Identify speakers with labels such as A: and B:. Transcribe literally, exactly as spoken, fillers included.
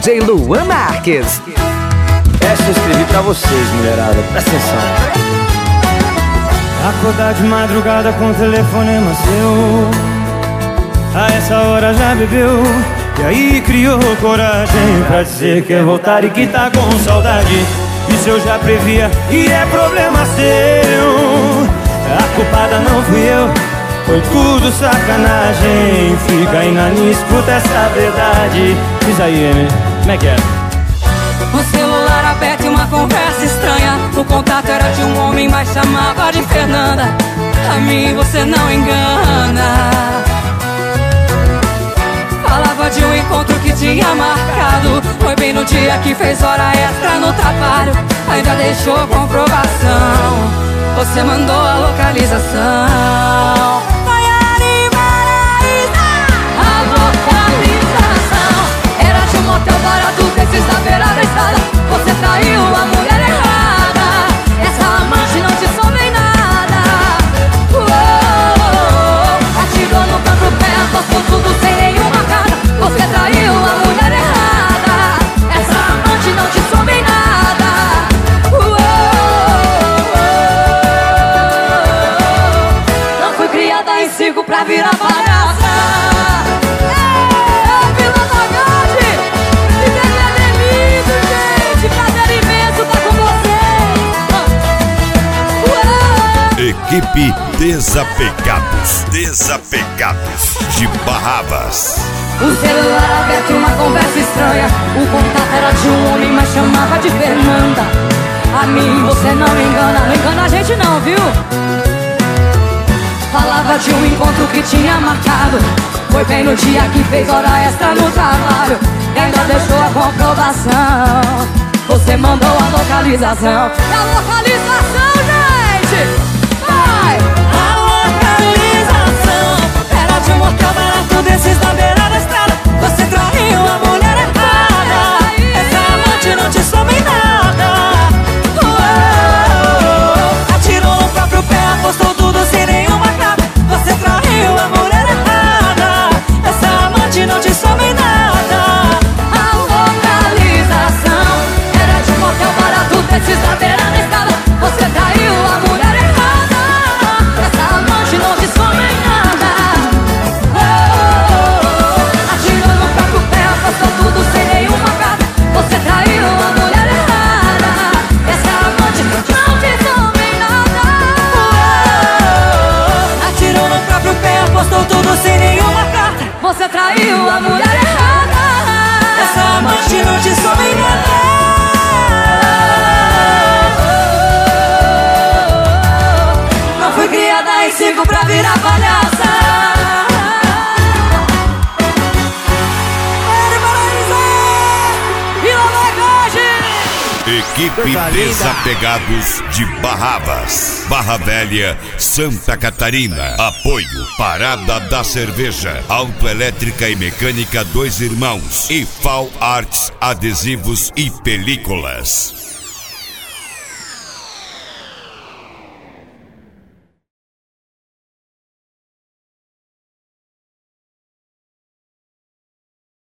A: J Luan Marques.
B: Essa eu escrevi pra vocês, mulherada, presta atenção.
C: Acordar de madrugada com o telefonema seu, a essa hora já bebeu, e aí criou coragem pra dizer que quer voltar e que tá com saudade. Isso eu já previa e é problema seu. A culpada não fui eu, foi tudo sacanagem. Fica aí na linha, escuta essa verdade. Diz aí, Amy, como é que é?
D: O celular aberto e uma conversa estranha. O contato era de um homem, mas chamava de Fernanda. A mim você não engana. Falava de um encontro que tinha marcado. Foi bem no dia que fez hora extra no trabalho. Ainda deixou comprovação. Você mandou a localização. A localização era de um motel barato desses da beira da estrada. Você traiu a mulher errada. Essa amante não te soube em nada. Uou, atirou no próprio pé, apostou tudo sem nenhuma cara. Você traiu a mulher errada. Essa amante não te soube em nada. Uou, não fui criada em circo pra virar palhaça.
E: Equipe Desapegados, Desapegados de Barrabas.
D: O celular aberto e uma conversa estranha. O contato era de um homem, mas chamava de Fernanda. A mim você não engana, não engana a gente não, viu? Falava de um encontro que tinha marcado. Foi bem no dia que fez hora extra no trabalho. E ainda deixou a comprovação. Você mandou a localização. É a localização, gente! A localização era de um motel barato desses da beira da estrada. Você traiu a mulher errada. Essa amante não te soube em nada. Uou, atirou no próprio pé, apostou tudo sem nenhuma cara. Você traiu a mulher errada. Essa amante não te soube em nada. A localização era de um motel barato desses da beira da estrada. Você traiu a mulher errada. Você traiu a mulher errada. Essa amante não te soube em nada. Não fui criada em circo pra virar palhaça.
E: Equipe Desapegados de Barrabas, Barra Velha, Santa Catarina. Apoio Parada da Cerveja, Autoelétrica e Mecânica Dois Irmãos e Fal Arts Adesivos e Películas.